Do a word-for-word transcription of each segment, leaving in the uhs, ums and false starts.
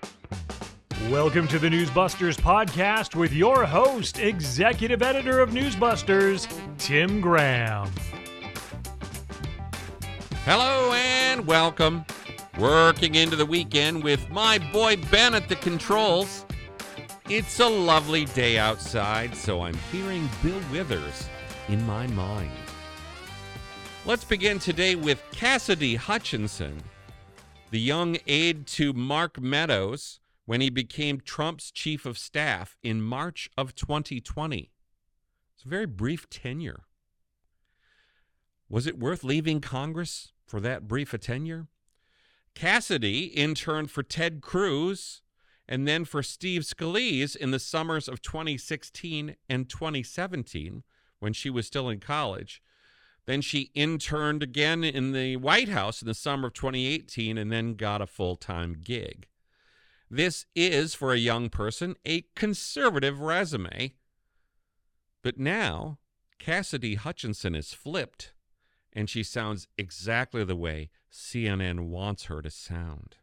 Welcome to the Newsbusters podcast with your host, executive editor of Newsbusters, Tim Graham. Hello and welcome. Working into the weekend with my boy Ben at the controls. It's a lovely day outside, so I'm hearing Bill Withers in my mind. Let's begin today with Cassidy Hutchinson, the young aide to Mark Meadows when he became Trump's chief of staff in March of twenty twenty. It's a very brief tenure. Was it worth leaving Congress for that brief a tenure? Cassidy interned for Ted Cruz and then for Steve Scalise in the summers of twenty sixteen and twenty seventeen when she was still in college. Then she interned again in the White House in the summer of twenty eighteen and then got a full-time gig. This is, for a young person, a conservative resume. But now, Cassidy Hutchinson is flipped, and she sounds exactly the way C N N wants her to sound.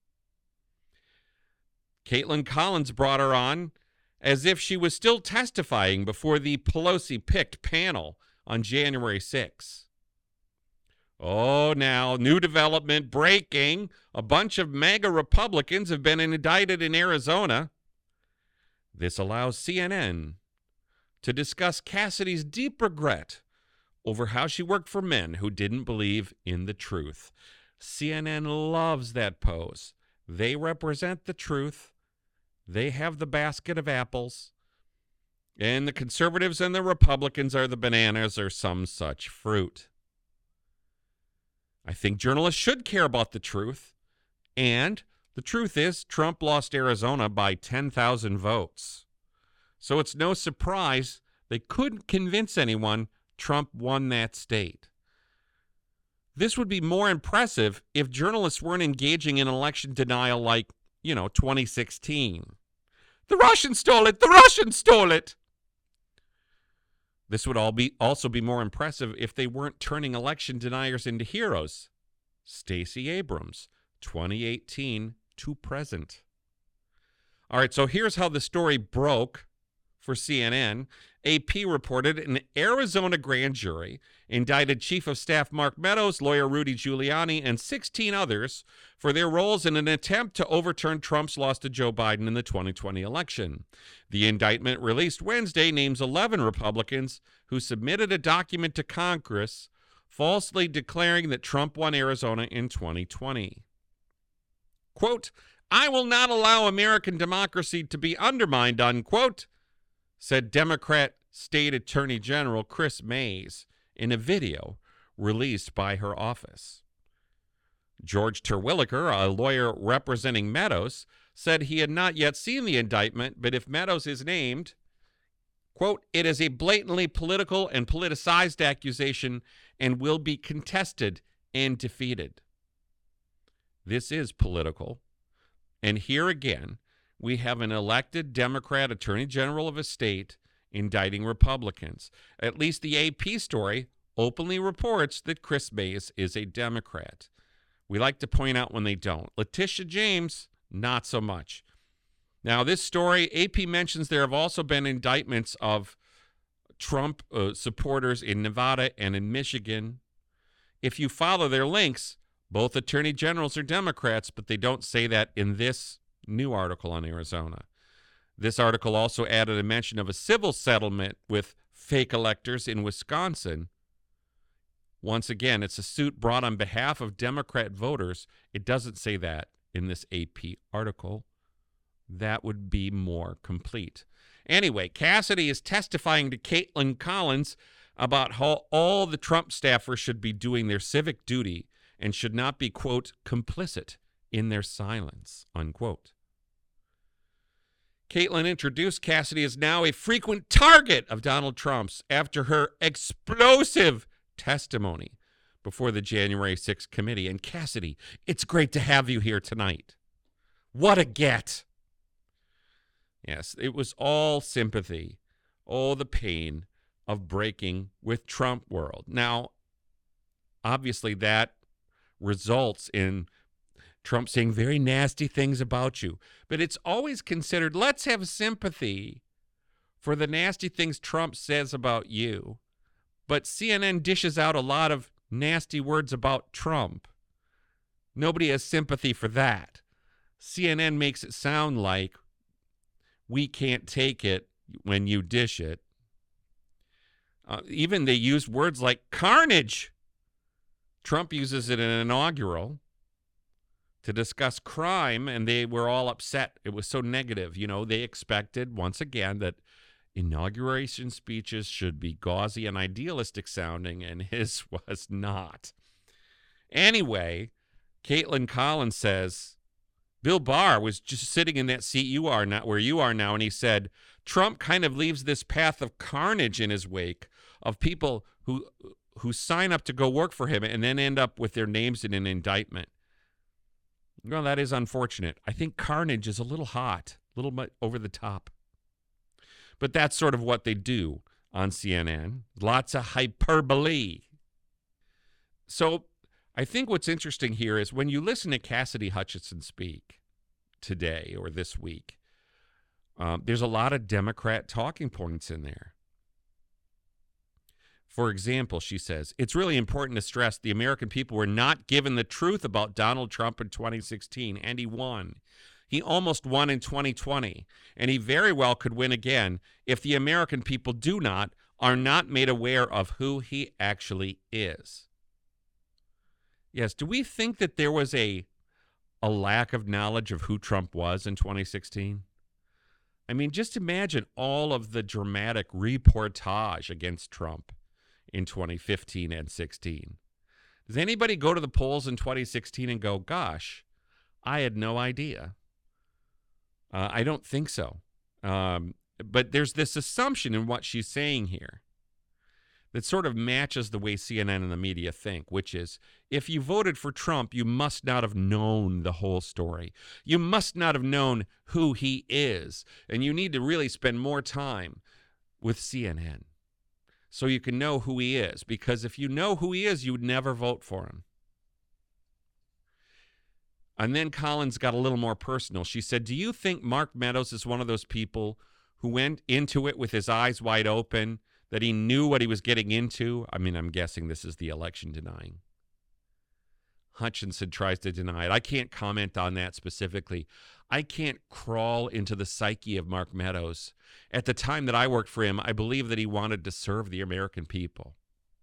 Caitlin Collins brought her on as if she was still testifying before the Pelosi-picked panel on January sixth. Oh, now, new development, breaking. A bunch of MAGA Republicans have been indicted in Arizona. This allows C N N to discuss Cassidy's deep regret over how she worked for men who didn't believe in the truth. C N N loves that pose. They represent the truth. They have the basket of apples. And the conservatives and the Republicans are the bananas or some such fruit. I think journalists should care about the truth. And the truth is, Trump lost Arizona by ten thousand votes. So it's no surprise they couldn't convince anyone Trump won that state. This would be more impressive if journalists weren't engaging in election denial like, you know, twenty sixteen. The Russians stole it! The Russians stole it! This would all be also be more impressive if they weren't turning election deniers into heroes. Stacey Abrams, twenty eighteen to present. All right, so here's how the story broke for C N N. A P reported an Arizona grand jury indicted Chief of Staff Mark Meadows, lawyer Rudy Giuliani, and sixteen others for their roles in an attempt to overturn Trump's loss to Joe Biden in the twenty twenty election. The indictment released Wednesday names eleven Republicans who submitted a document to Congress falsely declaring that Trump won Arizona in twenty twenty. Quote, "I will not allow American democracy to be undermined," unquote, said Democrat State Attorney General Chris Mays in a video released by her office. George Terwilliger, a lawyer representing Meadows, said he had not yet seen the indictment, but if Meadows is named, quote, "it is a blatantly political and politicized accusation and will be contested and defeated." This is political. And here again, we have an elected Democrat Attorney General of a state indicting Republicans. At least the A P story openly reports that Chris Mays is a Democrat. We like to point out when they don't. Letitia James, not so much. Now, this story, A P mentions there have also been indictments of Trump uh, supporters in Nevada and in Michigan. If you follow their links, both attorney generals are Democrats, but they don't say that in this new article on Arizona. This article also added a mention of a civil settlement with fake electors in Wisconsin. Once again, it's a suit brought on behalf of Democrat voters. It doesn't say that in this A P article. That would be more complete. Anyway, Cassidy is testifying to Caitlin Collins about how all the Trump staffers should be doing their civic duty and should not be, quote, complicit in their silence, unquote. Caitlin introduced Cassidy as now a frequent target of Donald Trump's after her explosive testimony before the January sixth committee. And Cassidy, it's great to have you here tonight. What a get. Yes, it was all sympathy, all the pain of breaking with Trump world. Now, obviously that results in Trump saying very nasty things about you. But it's always considered, let's have sympathy for the nasty things Trump says about you. But C N N dishes out a lot of nasty words about Trump. Nobody has sympathy for that. C N N makes it sound like we can't take it when you dish it. Uh, even they use words like carnage. Trump uses it in an inaugural to discuss crime, and they were all upset. It was so negative. You know, they expected, once again, that inauguration speeches should be gauzy and idealistic sounding, and his was not. Anyway, Caitlin Collins says, Bill Barr was just sitting in that seat you are not where you are now, and he said, Trump kind of leaves this path of carnage in his wake of people who who sign up to go work for him and then end up with their names in an indictment. Well, that is unfortunate. I think carnage is a little hot, a little bit over the top. But that's sort of what they do on C N N. Lots of hyperbole. So I think what's interesting here is when you listen to Cassidy Hutchinson speak today or this week, um, there's a lot of Democrat talking points in there. For example, she says, it's really important to stress the American people were not given the truth about Donald Trump in twenty sixteen, and he won. He almost won in twenty twenty, and he very well could win again if the American people do not, are not made aware of who he actually is. Yes, do we think that there was a, a lack of knowledge of who Trump was in twenty sixteen? I mean, just imagine all of the dramatic reportage against Trump in twenty fifteen and sixteen. Does anybody go to the polls in twenty sixteen and go, gosh, I had no idea? Uh, I don't think so. Um, but there's this assumption in what she's saying here that sort of matches the way C N N and the media think, which is if you voted for Trump, you must not have known the whole story. You must not have known who he is. And you need to really spend more time with C N N so you can know who he is. Because if you know who he is, you would never vote for him. And then Collins got a little more personal. She said, do you think Mark Meadows is one of those people who went into it with his eyes wide open, that he knew what he was getting into? I mean, I'm guessing this is the election denying. Hutchinson tries to deny it. I can't comment on that specifically. I can't crawl into the psyche of Mark Meadows. At the time that I worked for him, I believe that he wanted to serve the American people.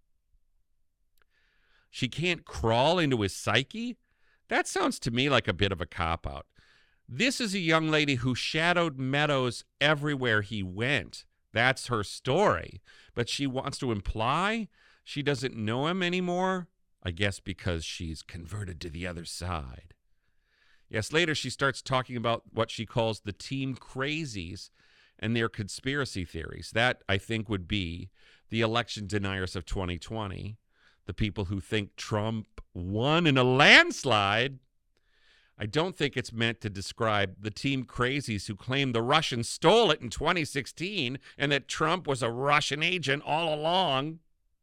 She can't crawl into his psyche? That sounds to me like a bit of a cop-out. This is a young lady who shadowed Meadows everywhere he went. That's her story. But she wants to imply she doesn't know him anymore, I guess because she's converted to the other side. Yes, later she starts talking about what she calls the team crazies and their conspiracy theories. That, I think, would be the election deniers of twenty twenty, the people who think Trump won in a landslide. I don't think it's meant to describe the team crazies who claim the Russians stole it in twenty sixteen and that Trump was a Russian agent all along.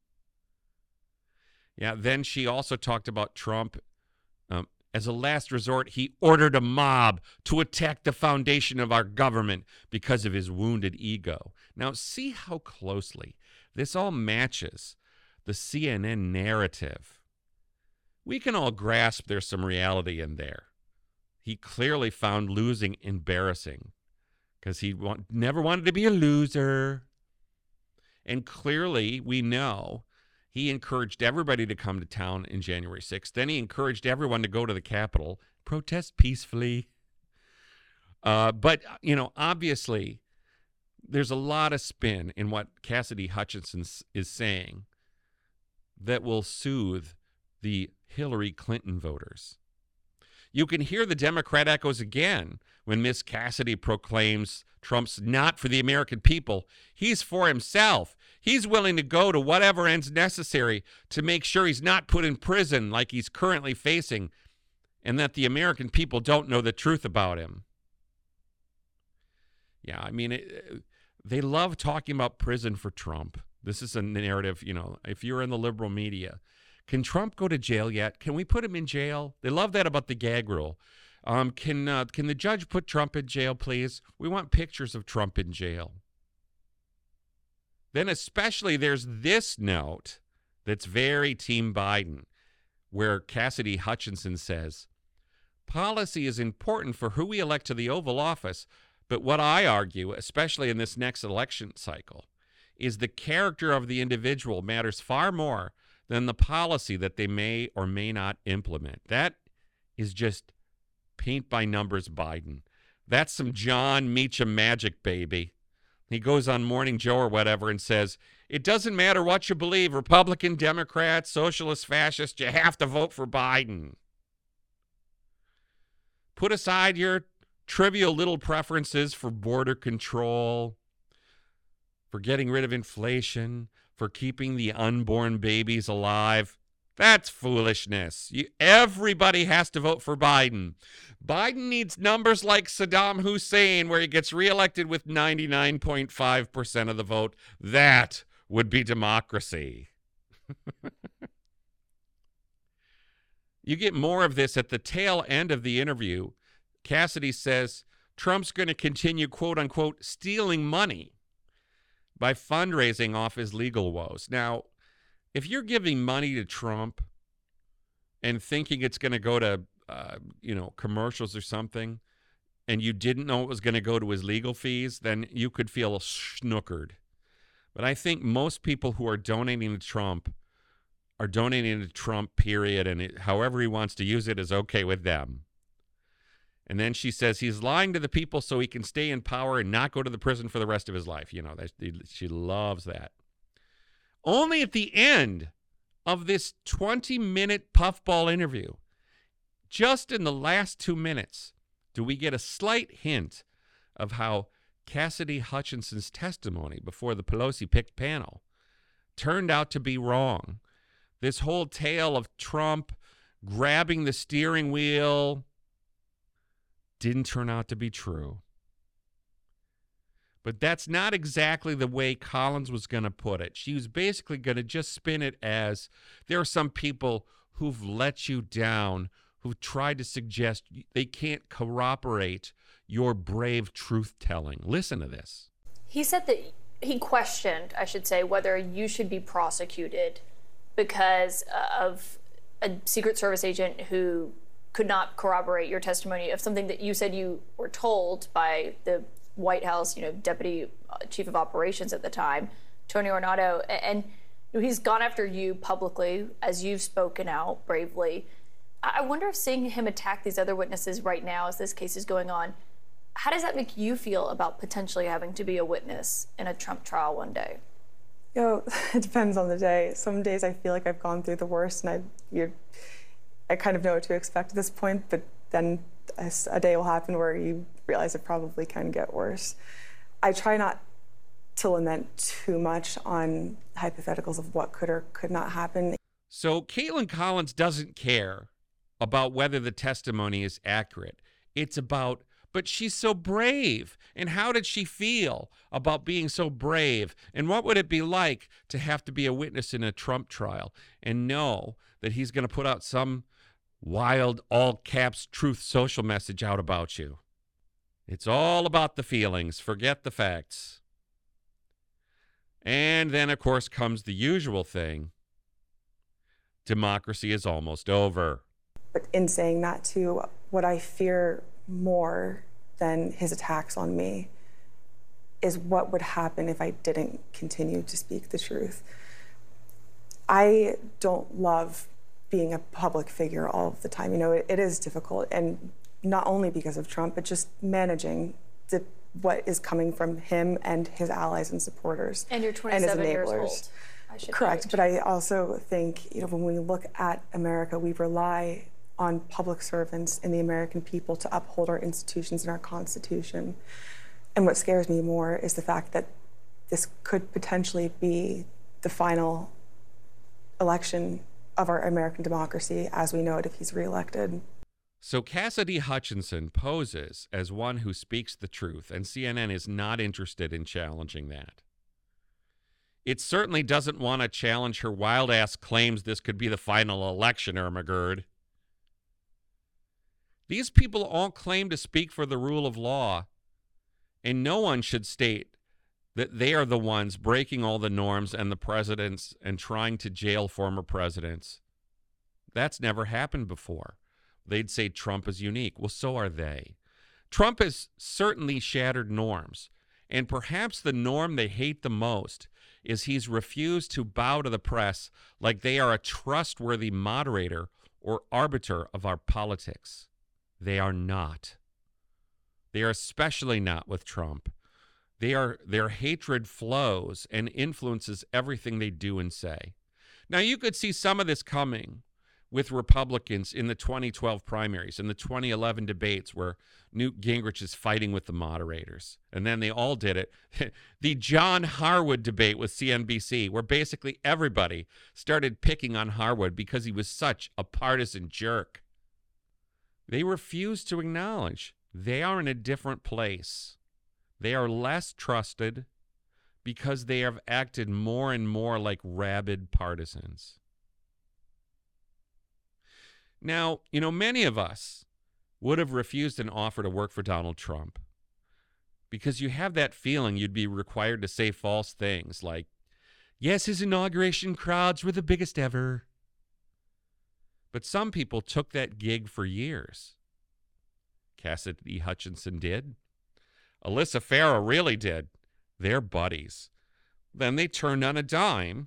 Yeah, then she also talked about Trump. Um, as a last resort, he ordered a mob to attack the foundation of our government because of his wounded ego. Now, see how closely this all matches the C N N narrative. We can all grasp there's some reality in there. He clearly found losing embarrassing because he want, never wanted to be a loser. And clearly, we know he encouraged everybody to come to town in January sixth. Then he encouraged everyone to go to the Capitol, protest peacefully. Uh, but, you know, obviously, there's a lot of spin in what Cassidy Hutchinson is saying that will soothe the Hillary Clinton voters. You can hear the Democrat echoes again when Miss Cassidy proclaims Trump's not for the American people. He's for himself. He's willing to go to whatever ends necessary to make sure he's not put in prison like he's currently facing, and that the American people don't know the truth about him. Yeah, I mean, it, they love talking about prison for Trump. This is a narrative, you know, if you're in the liberal media, Can Trump go to jail yet? Can we put him in jail? They love that about the gag rule. Um, can uh, can the judge put Trump in jail, please? We want pictures of Trump in jail. Then especially there's this note that's very Team Biden, where Cassidy Hutchinson says, policy is important for who we elect to the Oval Office, but what I argue, especially in this next election cycle, is the character of the individual matters far more than the policy that they may or may not implement. That is just paint by numbers Biden. That's some John Meacham magic, baby. He goes on Morning Joe or whatever and says, it doesn't matter what you believe, Republican, Democrat, socialist, fascist, you have to vote for Biden. Put aside your trivial little preferences for border control, for getting rid of inflation, for keeping the unborn babies alive. That's foolishness. You, everybody has to vote for Biden. Biden needs numbers like Saddam Hussein, where he gets reelected with ninety-nine point five percent of the vote. That would be democracy. You get more of this at the tail end of the interview. Cassidy says Trump's going to continue, quote unquote, stealing money by fundraising off his legal woes. Now, if you're giving money to Trump and thinking it's going to go to, uh, you know, commercials or something, and you didn't know it was going to go to his legal fees, then you could feel snookered. But I think most people who are donating to Trump are donating to Trump, period, and it, however he wants to use it is okay with them. And then she says he's lying to the people so he can stay in power and not go to the prison for the rest of his life. You know, that, she loves that. Only at the end of this twenty-minute puffball interview, just in the last two minutes, do we get a slight hint of how Cassidy Hutchinson's testimony before the Pelosi-picked panel turned out to be wrong. This whole tale of Trump grabbing the steering wheel didn't turn out to be true. But that's not exactly the way Collins was going to put it. She was basically going to just spin it as there are some people who've let you down, who've tried to suggest they can't corroborate your brave truth-telling. Listen to this. He said that he questioned, I should say, whether you should be prosecuted because of a Secret Service agent who could not corroborate your testimony of something that you said you were told by the White House, you know, Deputy Chief of Operations at the time, Tony Ornato, and he's gone after you publicly as you've spoken out bravely. I wonder if seeing him attack these other witnesses right now as this case is going on, how does that make you feel about potentially having to be a witness in a Trump trial one day? You know, it depends on the day. Some days I feel like I've gone through the worst and I, you're, I kind of know what to expect at this point, but then a, a day will happen where you realize it probably can get worse. I try not to lament too much on hypotheticals of what could or could not happen. So Caitlin Collins doesn't care about whether the testimony is accurate. It's about, but she's so brave. And how did she feel about being so brave? And what would it be like to have to be a witness in a Trump trial and know that he's going to put out some wild, all caps, truth social message out about you? It's all about the feelings. Forget the facts. And then, of course, comes the usual thing. Democracy is almost over. But in saying that, too, what I fear more than his attacks on me is what would happen if I didn't continue to speak the truth. I don't love being a public figure all of the time. You know, it, it is difficult, and not only because of Trump, but just managing the, what is coming from him and his allies and supporters. And you're twenty-seven years old. I should Correct, note. but I also think, you know, when we look at America, we rely on public servants and the American people to uphold our institutions and our Constitution. And what scares me more is the fact that this could potentially be the final election of our American democracy as we know it if he's reelected. So Cassidy Hutchinson poses as one who speaks the truth, and C N N is not interested in challenging that. It certainly doesn't want to challenge her wild-ass claims this could be the final election, Irma Gerd. These people all claim to speak for the rule of law, and no one should state that they are the ones breaking all the norms and the presidents and trying to jail former presidents. That's never happened before. They'd say Trump is unique. Well, so are they. Trump has certainly shattered norms, and perhaps the norm they hate the most is he's refused to bow to the press like they are a trustworthy moderator or arbiter of our politics. They are not. They are especially not with Trump. They are, their hatred flows and influences everything they do and say. Now, you could see some of this coming with Republicans in the twenty twelve primaries, in the twenty eleven debates where Newt Gingrich is fighting with the moderators. And then they all did it. The John Harwood debate with C N B C, where basically everybody started picking on Harwood because he was such a partisan jerk. They refuse to acknowledge they are in a different place. They are less trusted because they have acted more and more like rabid partisans. Now, you know, many of us would have refused an offer to work for Donald Trump because you have that feeling you'd be required to say false things like, yes, his inauguration crowds were the biggest ever. But some people took that gig for years. Cassidy Hutchinson did. Alyssa Farah really did. They're buddies. Then they turned on a dime,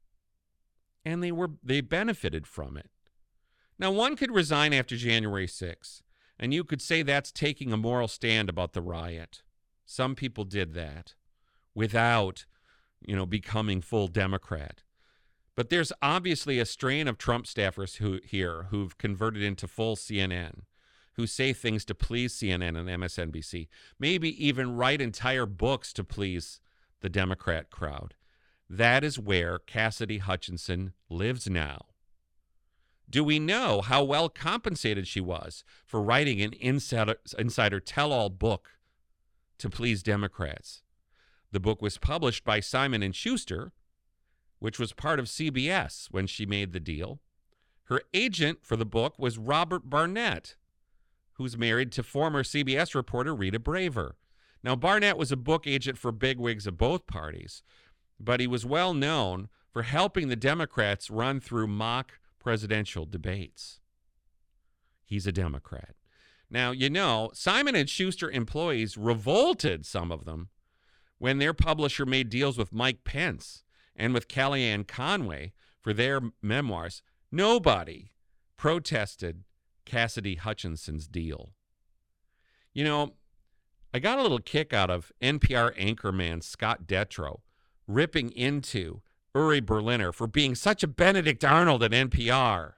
and they were they benefited from it. Now, one could resign after January sixth, and you could say that's taking a moral stand about the riot. Some people did that without, you know, becoming full Democrat. But there's obviously a strain of Trump staffers who here who've converted into full C N N, who say things to please C N N and M S N B C, maybe even write entire books to please the Democrat crowd. That is where Cassidy Hutchinson lives now. Do we know how well compensated she was for writing an insider, insider tell-all book to please Democrats? The book was published by Simon and Schuster, which was part of C B S when she made the deal. Her agent for the book was Robert Barnett, who's married to former C B S reporter Rita Braver. Now, Barnett was a book agent for bigwigs of both parties, but he was well known for helping the Democrats run through mock presidential debates. He's a Democrat. Now, you know, Simon and Schuster employees revolted, some of them, when their publisher made deals with Mike Pence and with Kellyanne Conway for their memoirs. Nobody protested Cassidy Hutchinson's deal. You know, I got a little kick out of N P R anchorman Scott Detrow ripping into Uri Berliner for being such a Benedict Arnold at N P R.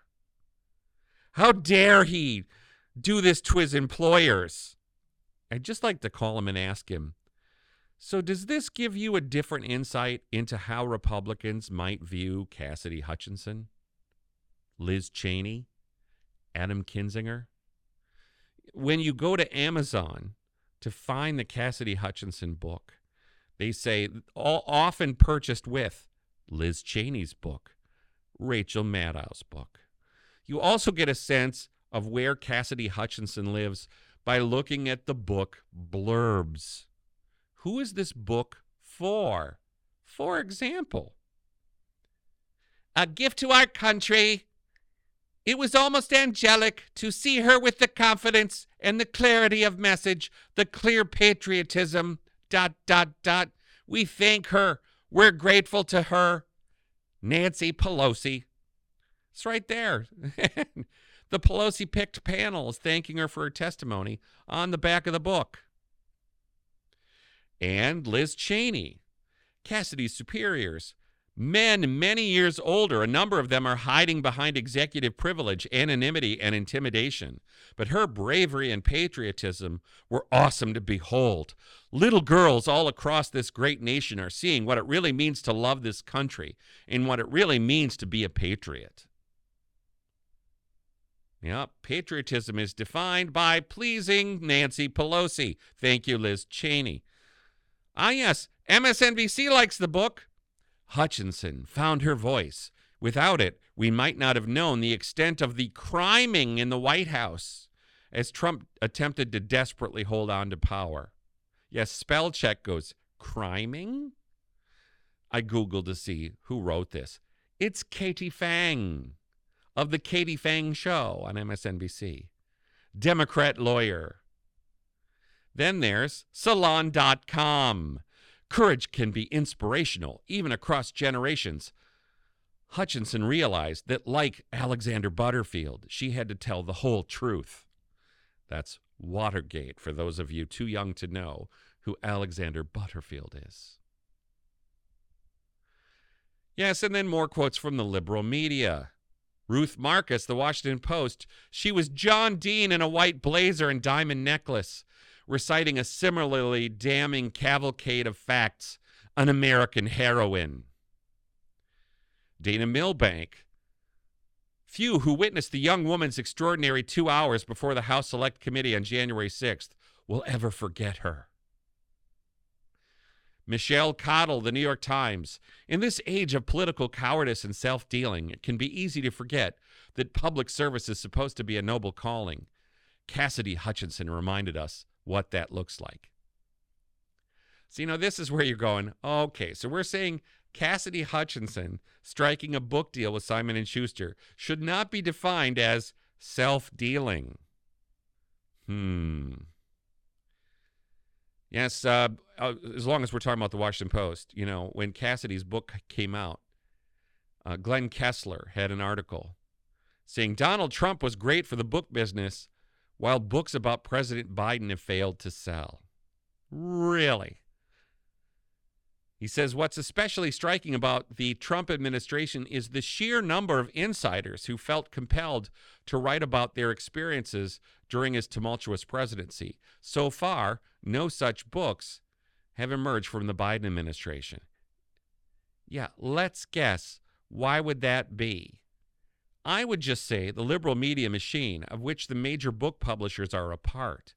How dare he do this to his employers? I'd just like to call him and ask him, so does this give you a different insight into how Republicans might view Cassidy Hutchinson, Liz Cheney, Adam Kinzinger? When you go to Amazon to find the Cassidy Hutchinson book, they say all often purchased with Liz Cheney's book, Rachel Maddow's book. You also get a sense of where Cassidy Hutchinson lives by looking at the book blurbs. Who is this book for? For example, a gift to our country. It was almost angelic to see her with the confidence and the clarity of message, the clear patriotism, dot, dot, dot. We thank her. We're grateful to her. Nancy Pelosi. It's right there. The Pelosi-picked panel is thanking her for her testimony on the back of the book. And Liz Cheney, Cassidy's superiors, men many years older. A number of them are hiding behind executive privilege, anonymity, and intimidation. But her bravery and patriotism were awesome to behold. Little girls all across this great nation are seeing what it really means to love this country and what it really means to be a patriot. Yep, patriotism is defined by pleasing Nancy Pelosi. Thank you, Liz Cheney. Ah, yes, M S N B C likes the book. Hutchinson found her voice. Without it, we might not have known the extent of the criming in the White House as Trump attempted to desperately hold on to power. Yes, spell check goes, criming? I Googled to see who wrote this. It's Katie Fang of the Katie Fang Show on M S N B C. Democrat lawyer. Then there's Salon dot com. Courage can be inspirational, even across generations. Hutchinson realized that, like Alexander Butterfield, she had to tell the whole truth. That's Watergate, for those of you too young to know who Alexander Butterfield is. Yes, and then more quotes from the liberal media. Ruth Marcus, The Washington Post, she was John Dean in a white blazer and diamond necklace, reciting a similarly damning cavalcade of facts, an American heroine. Dana Milbank, few who witnessed the young woman's extraordinary two hours before the House Select Committee on January sixth will ever forget her. Michelle Cottle, The New York Times. In this age of political cowardice and self-dealing, it can be easy to forget that public service is supposed to be a noble calling. Cassidy Hutchinson reminded us what that looks like. So, you know, this is where you're going, okay, so we're saying Cassidy Hutchinson striking a book deal with Simon and Schuster should not be defined as self-dealing. Hmm. Yes, uh, as long as we're talking about the Washington Post, you know, when Cassidy's book came out, uh, Glenn Kessler had an article saying Donald Trump was great for the book business while books about President Biden have failed to sell. Really? He says what's especially striking about the Trump administration is the sheer number of insiders who felt compelled to write about their experiences during his tumultuous presidency. So far, no such books have emerged from the Biden administration. Yeah, let's guess. Why would that be? I would just say the liberal media machine, of which the major book publishers are a part,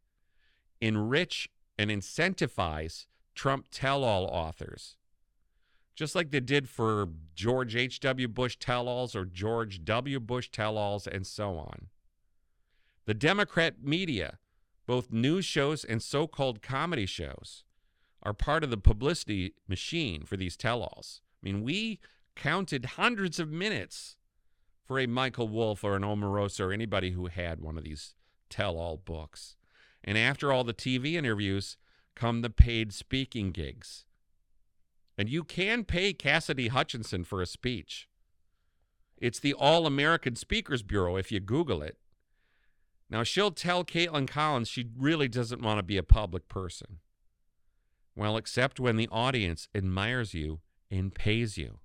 enrich and incentivize Trump tell-all authors, just like they did for George H W. Bush tell-alls or George W. Bush tell-alls and so on. The Democrat media, both news shows and so-called comedy shows, are part of the publicity machine for these tell-alls. I mean, we counted hundreds of minutes for a Michael Wolff or an Omarosa or anybody who had one of these tell-all books. And after all the T V interviews come the paid speaking gigs. And you can pay Cassidy Hutchinson for a speech. It's the All-American Speakers Bureau if you Google it. Now, she'll tell Caitlin Collins she really doesn't want to be a public person. Well, except when the audience admires you and pays you.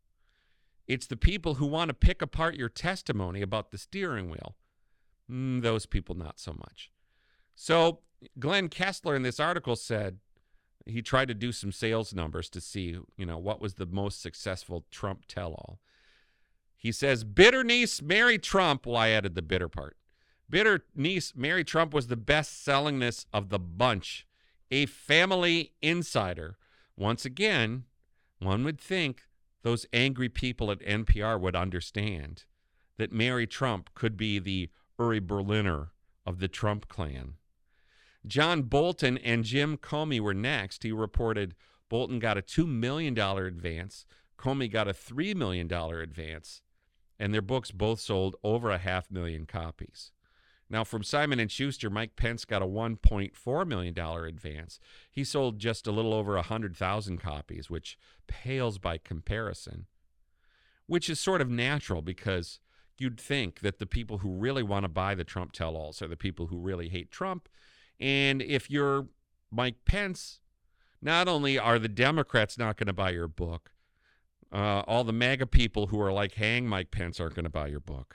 It's the people who want to pick apart your testimony about the steering wheel. Mm, those people, not so much. So Glenn Kessler in this article said he tried to do some sales numbers to see, you know, what was the most successful Trump tell-all. He says, bitter niece Mary Trump, well, I added the bitter part. Bitter niece Mary Trump was the best-sellingness of the bunch. A family insider. Once again, one would think those angry people at N P R would understand that Mary Trump could be the Uri Berliner of the Trump clan. John Bolton and Jim Comey were next. He reported Bolton got a two million dollars advance. Comey got a three million dollars advance. And their books both sold over a half million copies. Now, from Simon and Schuster, Mike Pence got a one point four million dollars advance. He sold just a little over one hundred thousand copies, which pales by comparison, which is sort of natural because you'd think that the people who really want to buy the Trump tell-alls are the people who really hate Trump. And if you're Mike Pence, not only are the Democrats not going to buy your book, uh, all the MAGA people who are like, hang Mike Pence aren't going to buy your book.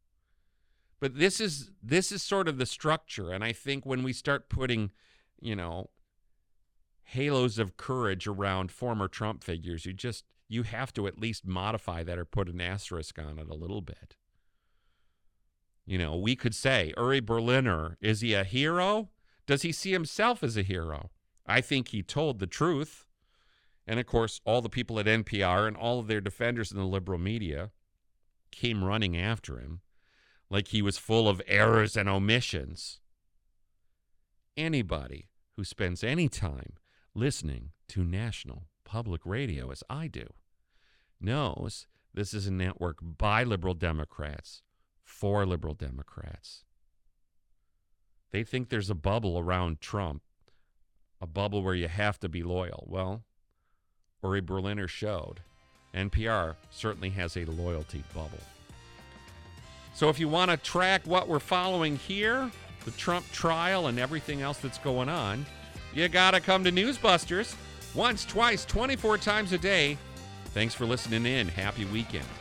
But this is this is sort of the structure. And I think when we start putting, you know, halos of courage around former Trump figures, you just, you have to at least modify that or put an asterisk on it a little bit. You know, we could say, Uri Berliner, is he a hero? Does he see himself as a hero? I think he told the truth. And, of course, all the people at N P R and all of their defenders in the liberal media came running after him like he was full of errors and omissions. Anybody who spends any time listening to national public radio, as I do, knows this is a network by liberal Democrats for liberal Democrats. They think there's a bubble around Trump, a bubble where you have to be loyal. Well, Uri Berliner showed N P R certainly has a loyalty bubble. So if you want to track what we're following here, the Trump trial and everything else that's going on, you got to come to Newsbusters once, twice, twenty-four times a day. Thanks for listening in. Happy weekend.